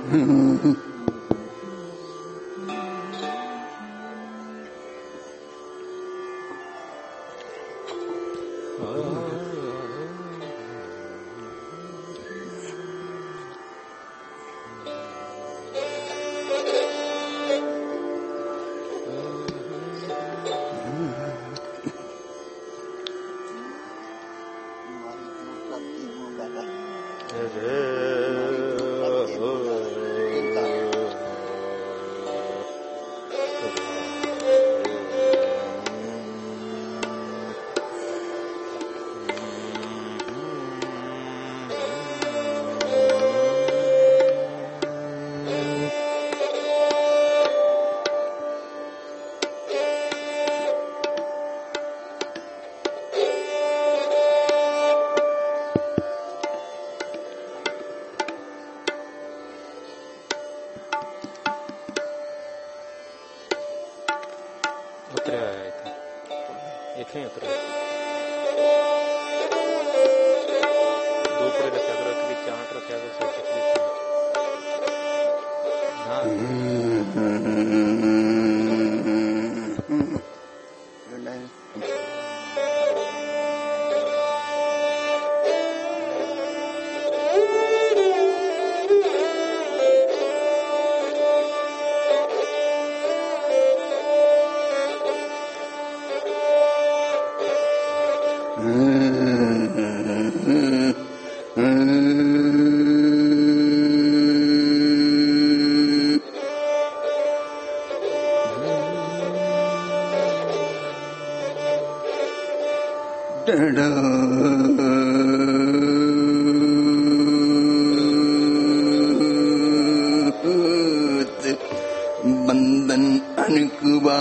बंधन अनकुबा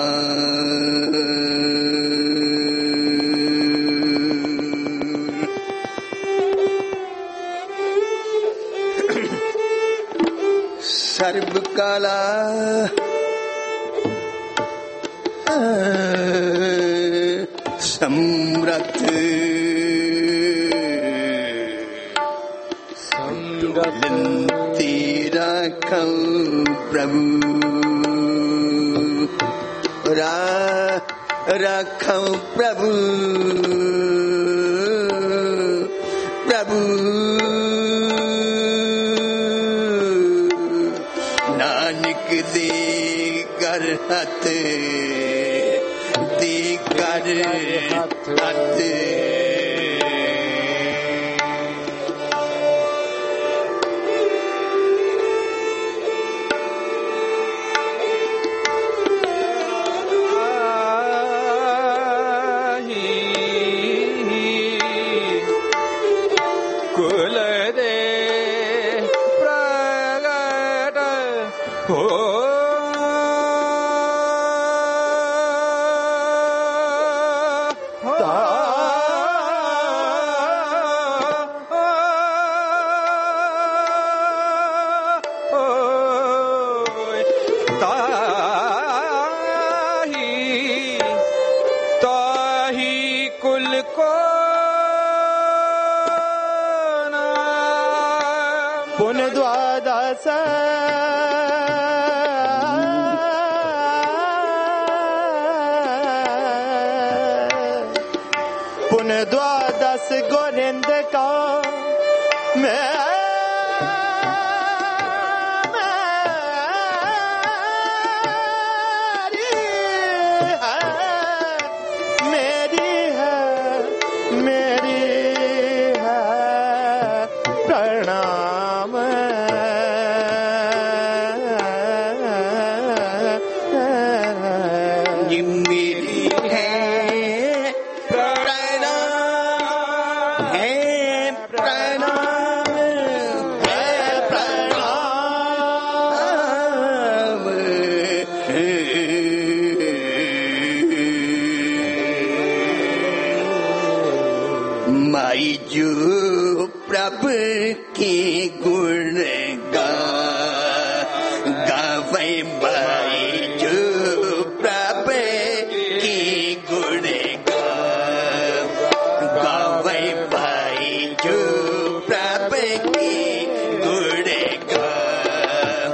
सर्व काला समरथ तेरा खौ प्रभु राखौ प्रभु प्रभु नानक दे कर हथ दे कर हथ द्वादश गोविंद का मेरी है प्रणाम जो प्रभु के गुण गावे माई जो प्रभु के गुण गावे माई जो प्रभु के गुण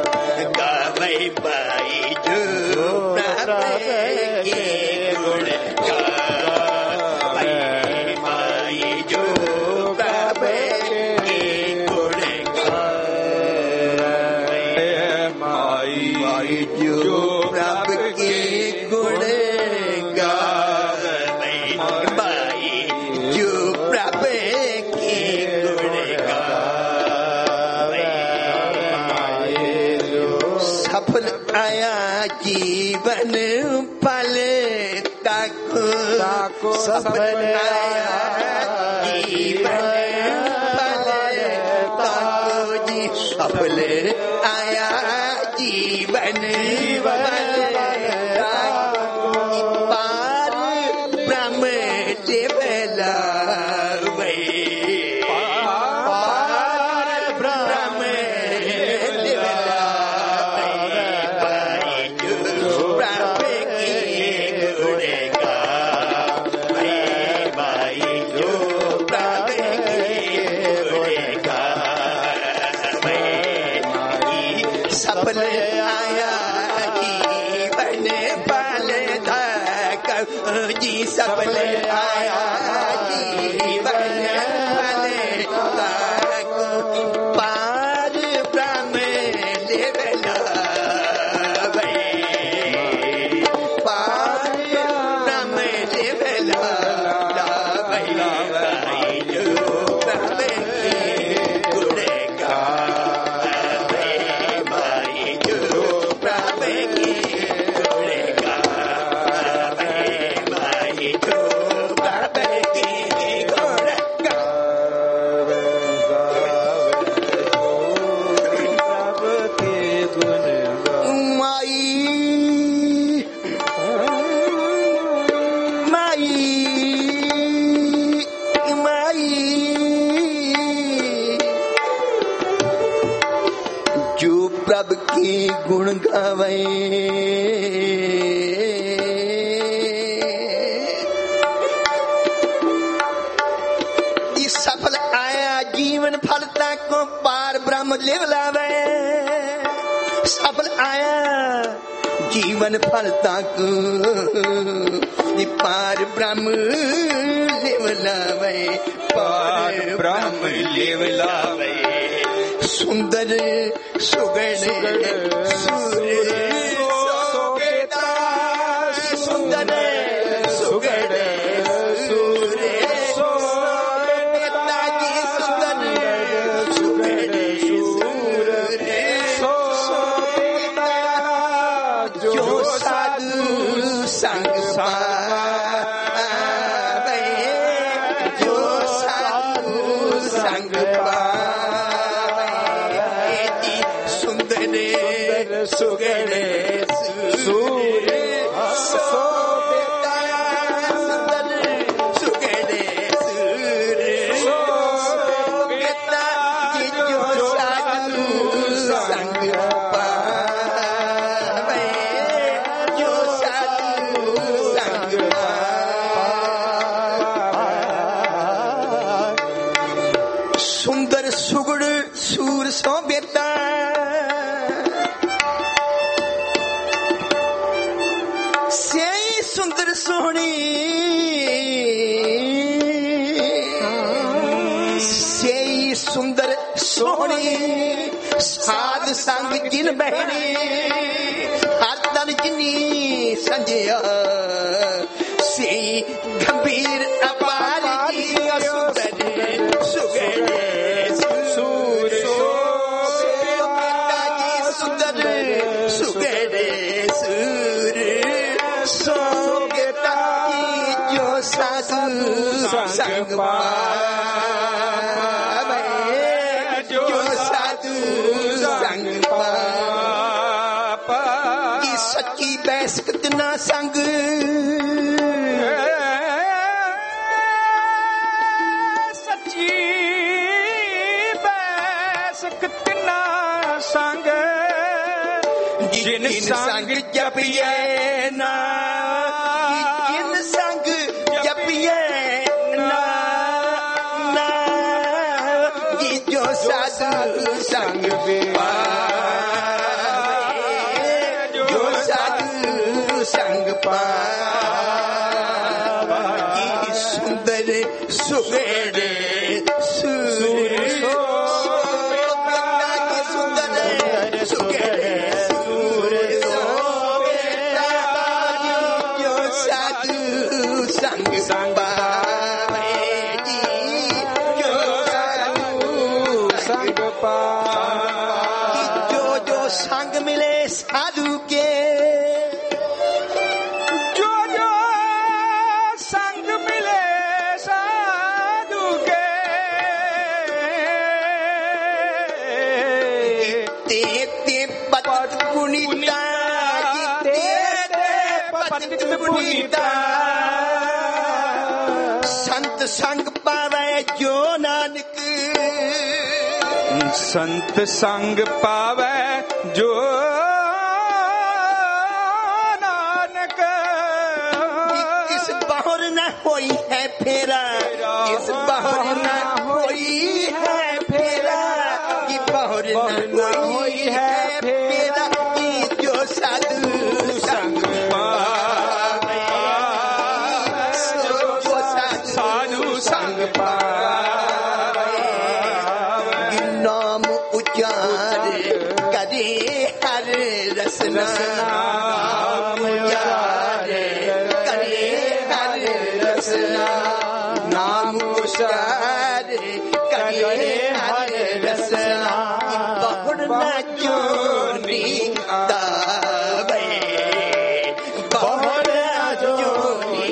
जो प्रभ के गुण गावे भाई जो प्रभ के गुण गावे सफल आया जीवन फल ताको सफल आया जीवन फल ताको जी सफल आया जीवन फल ताको पार ब्रह्म देवला पार ब्रह्म देवला सफल आया जीवन फल ताको जी सफल आया जीवन फल ताको पार ब्रह्म देवला पार ब्रह्म देवला जो ब्रह्म गुण गावे जो प्रभ की गुण गावे जो प्रभ की गुण गावे माई माई माई जो प्रभ की गुण गावे इस सफल आया जीवन फल ताको पार ब्रह्म लिव लावे सफल आया जीवन फल ताको पार ब्रह्म लिव लावे पार ब्रह्म लिव लावे सुंदर सुगण सूर्य सोगेता सुंदर सुगण सूर्य सोगेता जी सुंदर सुगण सूर्य सोगेता जो साधु संग पावे जो साधु संग सुगण सूर्य सोगेता सुंदर सुगण सूर्य सोगेता जो साधु संग पावे जो साधु संग पावे सुंदर सुगुण सूर सोगेता सुंदर सोहनी से सुंदर सोहनी साध संग जिन बहनी हाथन जिनी संजया से गंभीर अपार जी सुंदर सुगण सूर सुंदर सुगण सूर सोगेता जो साधु संग पावे जो साधु संग पावे सच्ची बैस कितना संग सच्ची बैस कितना संग जिन संग जपिए ना जिन संग जपिए ना ना जो साधु संग पावे जो साधु संग पावे सुंदर सुगण सूर्य सुंदर सुगण सूर्य कि जो जो संग मिले साधु के, जो जो संग मिले साधु के, ते पतित पुनीता, पतित पुनीता, संत संग पावे जो नानक, संत संग पावे जो नानक, इस बाहर न होई है फेरा, इस बाहर न होई है फेरा, कि बाहर न होई है फेरा, कि जो साधु संग पावे, जो साधु संग पावे, नाम उच्चार करे हर रसना, नाम उच्चार करे हर रसना, नाम उच्चार करे हर रसना, बहुर न जोनी दावे, बहुर न जोनी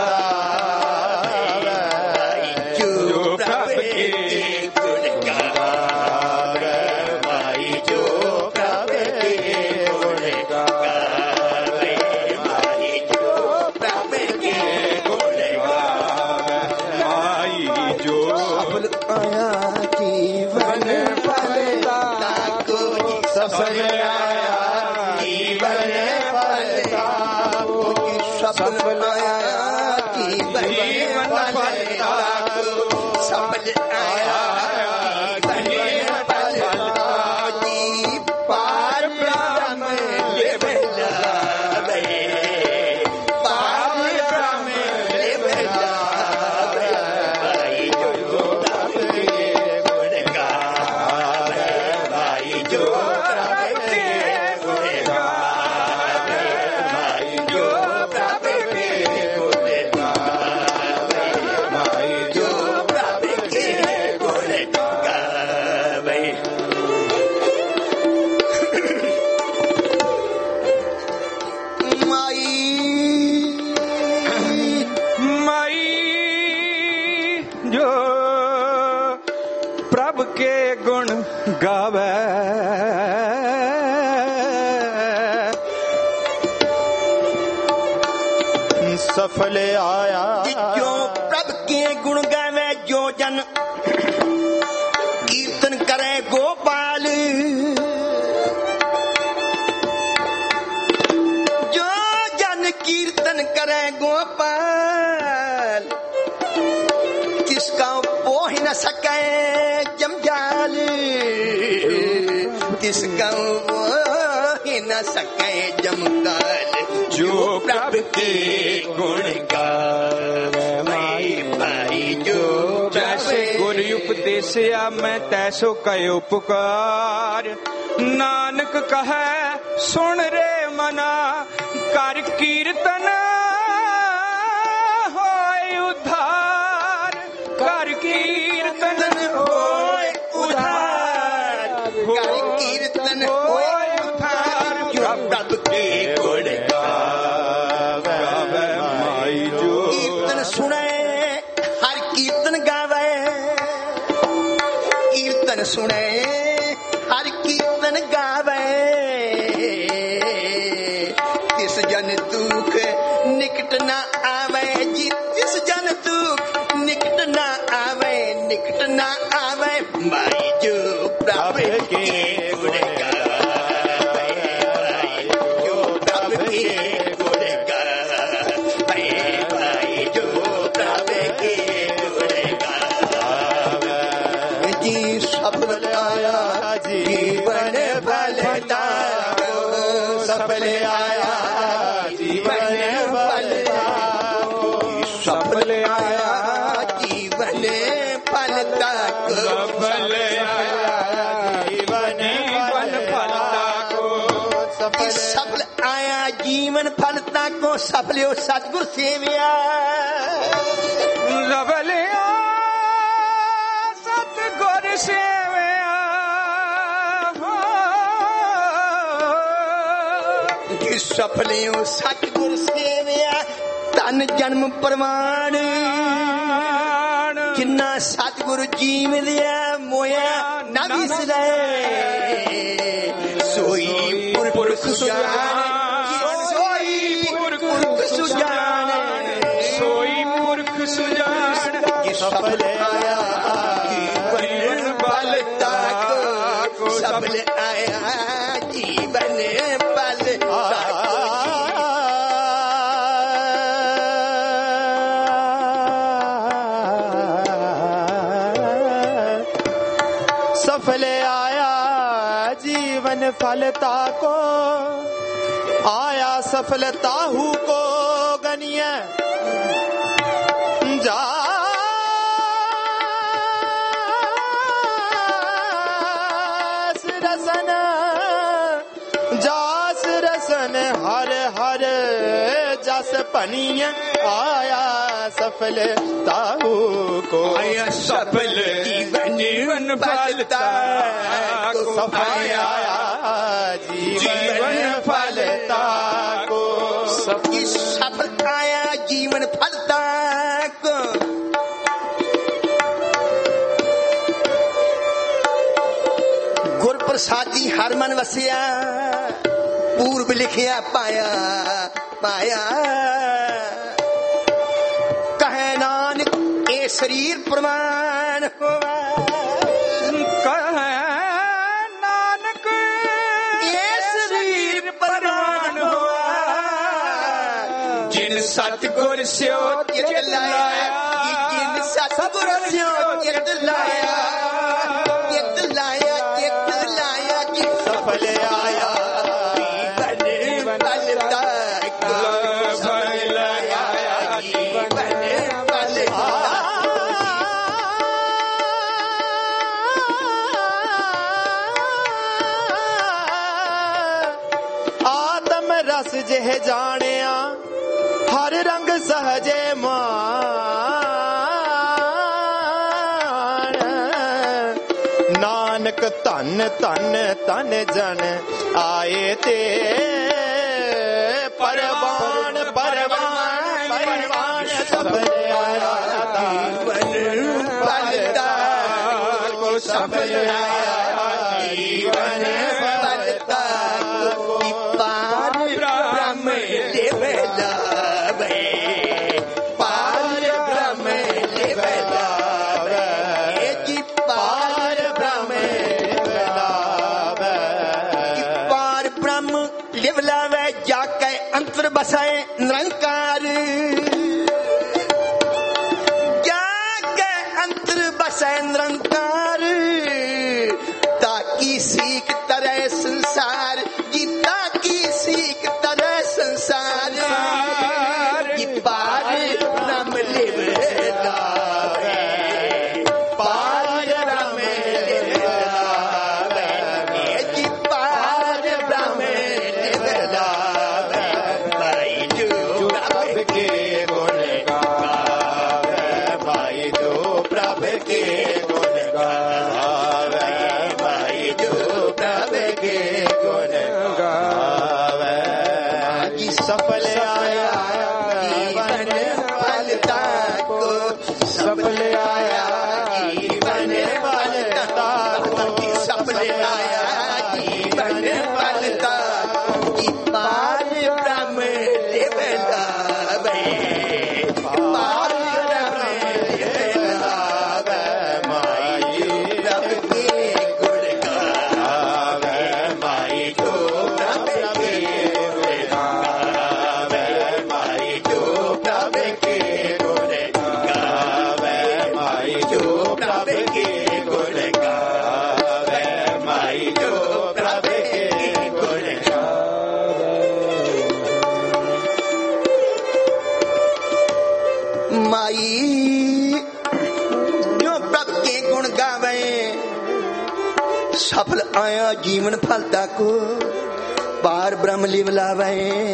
दावे, जो प्रभु के गुण गावे, भाई जो प्रभु के गुण गावे, भाई जो प्रभु के गुण गावे, माई जो सफल आया जीवन फलता कोई, सफल आया जीवन फलता कोई, सफल आया जीवन फलता कोई, सफल आया जीवन फलता कोई, पार ब्रह्म ले बजावे, पार ब्रह्म ले बजावे, भाई जो प्रभु के गुण गावे, भाई जो प्रभु के गुण गावे, भाई जो प्रभु के गुण गावे, भाई जो प्रभु के गुण गावे। माई जो प्रभु के गुण गावे, सफल आया जो प्रभु के गुण गावे, जो जन कीर्तन करे गोपाल, जो जन कीर्तन करे गोपाल, किसका पोह न सके जमजाल, किसका पोह न सके जमकाल, जो प्रभु के गुण गावे, भाई जो जैसे गुरु उपदेसिया मैं तैसो कयो पुकार, नानक कहे सुन रे मना, कर कीर्तन होय उद्धार, कर कीर्तन होय उद्धार, कर कीर्तन होय उद्धार, जो प्रभु के गुण गावे, माई जो कीर्तन सुने हर कीर्तन गावे, कीर्तन सुने हर कीर्तन गावे, तिस जन दुख निकट न आवे जी, तिस जन दुख निकट न आवे, निकट न आवे, भाई जो प्रभु के गुण गावे, भाई जो प्रभु के गुण गावे, भाई जो प्रभु के गुण गावे, जी सफल आया जीवन फलता, सफल आया जीवन फलता, सफल आया जीवन फलता, सफल आया जीवन फलता को, सफल आया जीवन फलता को, सफल सतगुर सेविया, सफल सतगुर सेविया, कि सफलियों सतगुर सेविया धन जन्म प्रमाण जिन्ना सतगुरु जीव लिया मोया न विसरे सोई पुरख सुजान सोई पुरख सुजान सोई पुरख सुजान सफल आया जीवन बल ताको सफल आया जीवन बल सफल आया जीवन फलता को आया सफलता हु को गनिय जा जास रसन हर हर जस पनिय आया सफल ताहू को आया सफल जीवन फलता को सफल आया जीवन फलता को सबकी सफल आया जीवन फलता को गुर प्रसादी हर मन वसिया पूर्व लिखिया पाया पाया कहे नानक ए शरीर प्रमाण होवा कहे नानक ए शरीर प्रमाण होवा जिन सतगुर स्यो चित लाया जिन सतगुर स्यो चित लाया चित लाया चित लाया कि सफल आया जीवन फलता सफल आया जीवन फलता आत्म रस जह जानिया हर रंग सहजे मान नानक धन धन धन जन आए ते परवान परवान परवान सफल आया जीवन फलता को सफल आया जीवन फलता पार ब्रह्म लेवला पार ब्रह्म लेवला जी पार ब्रह्म पार ब्रह्म लेवला वे जाके अंतर बसाए निरंकार जाके अंतर बसाए निरंकार ताकि सीख तरह संसार गीता की सीख तरह संसार ये पार ब्रह्म लेवला पार ब्रह्म लेवला ये पार ब्रह्म लेवला भाई जो प्रभ के गुण गावे भाई जो प्रभ के गुण गावे भाई जो प्रभ के गुण गावे सफल आया जीवन फलता को सफल आया जीवन फलता को सफल आया जीवन फलता की पार ब्रह्म लेवला पार ब्रह्म लेवला माई प्रभ के गुण गावे माई जो प्रभ के गुण गावे माई जो प्रभ के गुण गावे माई जो प्रभ के गुण गावे माई जो प्रभ के गुण माई जो प्रभ के गुण गावे सफल आया जीवन फलता को पार ब्रह्म लिवलावे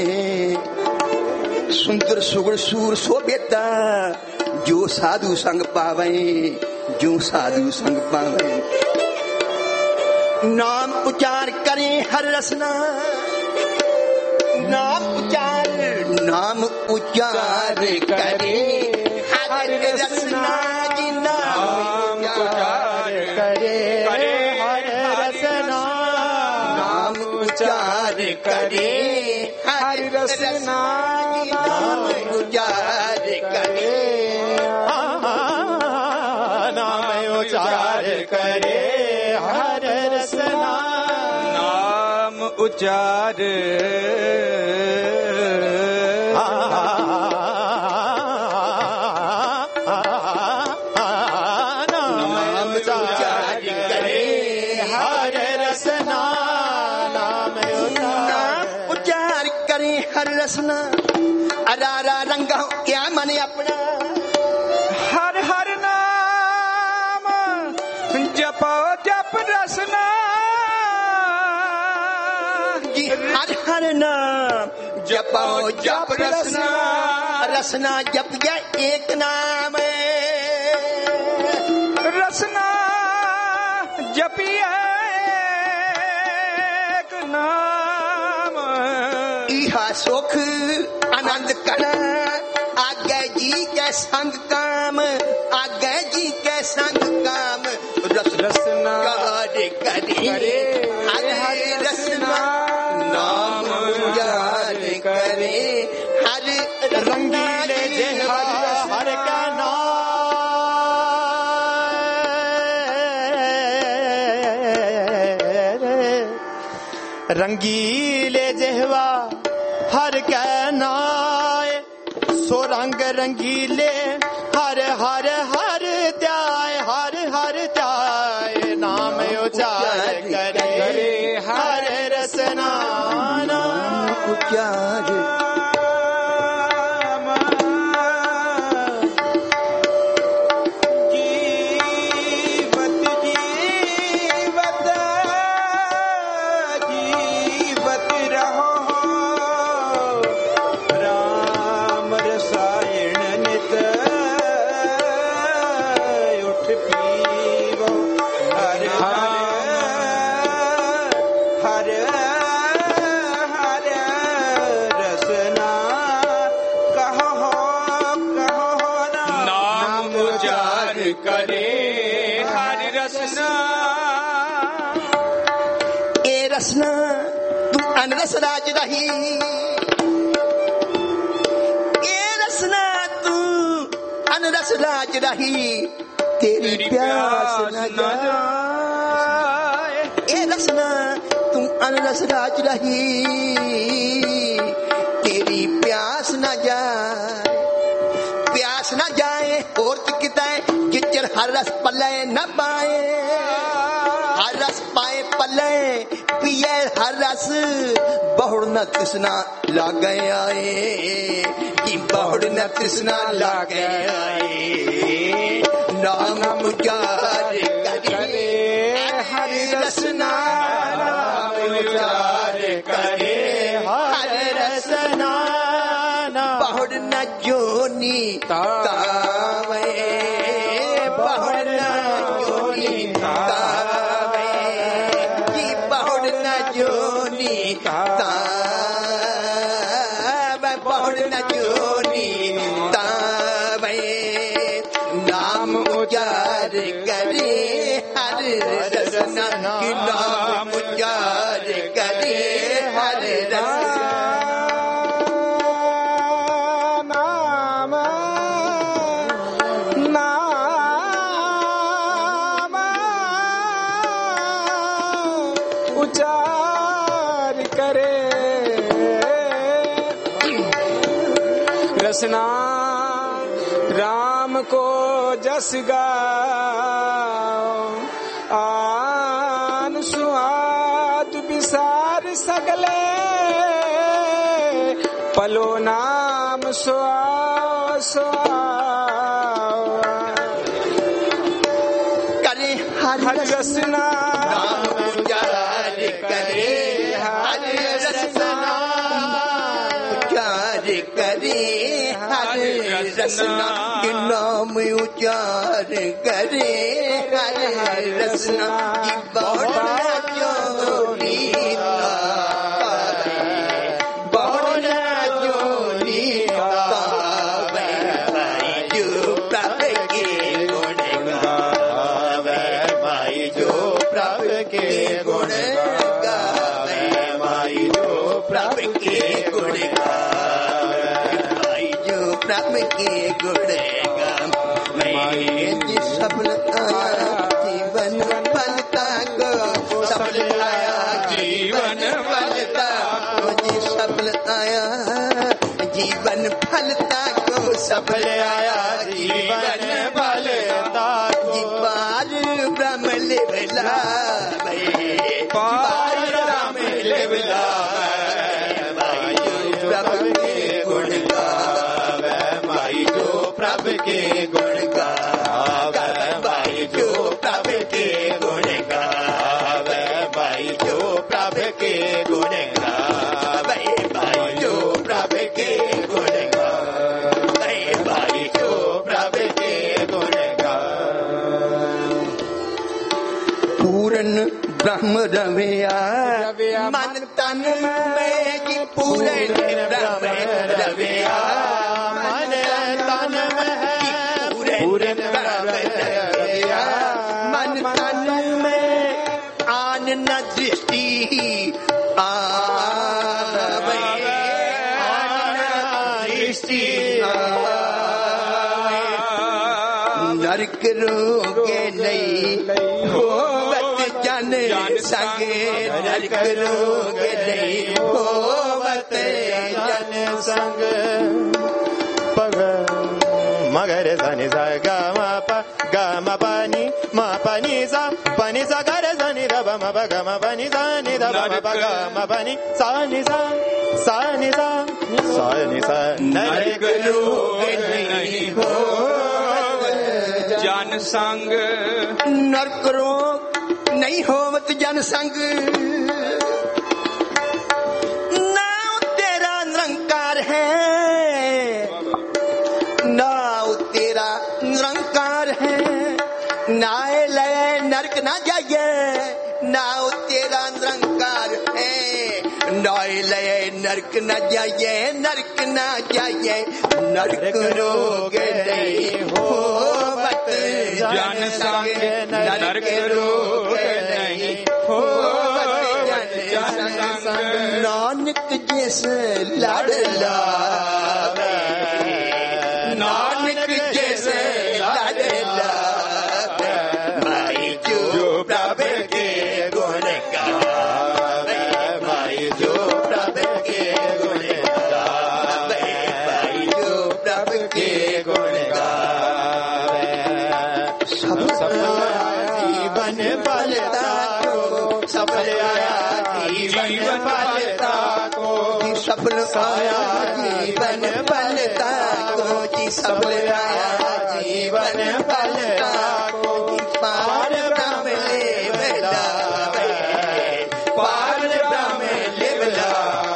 सुंदर सुगुण सूर शोभेता जो साधु संग पावे जो साधु संग पावे नाम उच्चार करें हर रसना नाम उच्चार करे हर रसना जी नाम उच्चार करे हर रसना नाम उच्चार करे हर रसना नाम उच्चार करे नाम उच्चार करे हर रसना नाम उच्चार रसना अरारा रंगा क्या माने अपना हर हर नाम जपो जप रसना जी हर हर नाम जपो जप रसना रसना जप गया एक नाम रसना जपिए एक नाम इहा सुख आनंद कना आगे जी के संग काम आगे जी के संग काम रसना करे हर हर रसना नाम याद करे हर रंगीले जेहवा हर का नाम रंगीले जेहवा हर का नाय सो रंग रंगीले हर हर हर त्याय हर हर त्याय नाम उच्चार करे हर रसना नाम उच्चार रसना तू अनरस राज रही ए रसना तू अनरस राज रही तेरी प्यास न जाए ए रसना तू अनरस राज रही तेरी प्यास न जाए प्यास न जाए और किता जिचर हर रस पल्ले न पाए हर रस पाए पल्ले पिए हर रस बहुड़ न तृष्णा लागे आए कि बहुड़ न तृष्णा लागे आए नाम उच्चार करे हर रसना नाम उच्चार करे हर रसना बहुड़ न जोनी तावे बहुड़ न जोनी तावे कि बहुड़ न जोनी तावे बहुड़ न जोनी तावे नाम उच्चार करे हर रसना कि नाम उच्चार करे हर रसना रसना राम को जस गाओ आन सुआद विसार सगले पलो नाम सुआओ सुआओ करे हर रसना नाम उच्चार करे हर रसना उच्चार करे हर रसना के नाम उच्चार करे हर रसना की बहुत जोड़ी बहुत के गुण गावे माई जो प्रभ के गुण गावे माई जो प्रभ के गुण गावे जी सफलता जीवन फलता को सफलताया जीवन फलता जी सफलता जीवन फलता को सफल आया जीवन फलता जी पार ब्रह्म लेवला पार ब्रह्म लेवला प्रभु के गुण गावे माई जो प्रभु के गुण गावे माई जो प्रभु के गुण गावे माई जो प्रभु के गुण गावे माई जो प्रभु के गुण गावे माई जो प्रभु के गुण गावे पूर्ण ब्रह्म रविया मन तन में जी पूर्ण ब्रह्म रविया मन तन में पूर्ण ब्रह्म रविया मन तन में आन न दृष्टि आवे दृष्टि नरक रोगे नहीं होवत जन संगे नरक रोगे नहीं होवत जन संग पग मगर धनि सा ग म पनि म पनि सा गर धनि र ब म ग म पनि सा नि ध ब म ग म पनि सा नि सा नरक रोगे नहीं होवत जन संग नरक रोग नहीं होवत जन संग नाउ तेरा निरंकार है नाउ तेरा निरंकार है नाए लय नरक ना जाइए नाउ तेरा निरंकार है नाए लय नरक ना जाइए नरक ना जाइए नरक रोग नहीं होवत जन संग नरक रोग नहीं होवत जन संग नानक जैसे लड़ लावे नानक जैसे लड़ लावे माई जो प्रभु के गुण गावे माई जो प्रभु के गुण गावे माई जो प्रभु के गुण गावे सफल जीवन फलता को सफल आया जीवन फलता को सफल आया जीवन फलता को जी सफल आया जीवन फलता को पार ब्रह्म लेवला पार ब्रह्म लेवला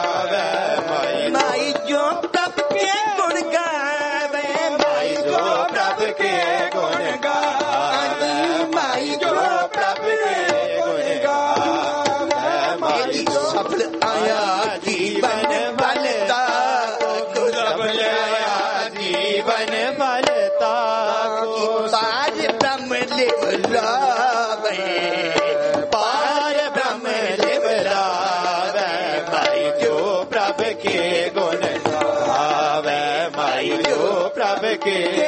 माई जो प्रभु के गुण गावे माई जो प्रभु के गुण गावे माई जो प्रभु के गुण गावे माई सफल आया जीवन फलता को सफल आया जीवन फलता को पार ब्रह्म लेवला पार ब्रह्म लेवला माई जो प्रभु के गुण गावे माई जो प्रभु के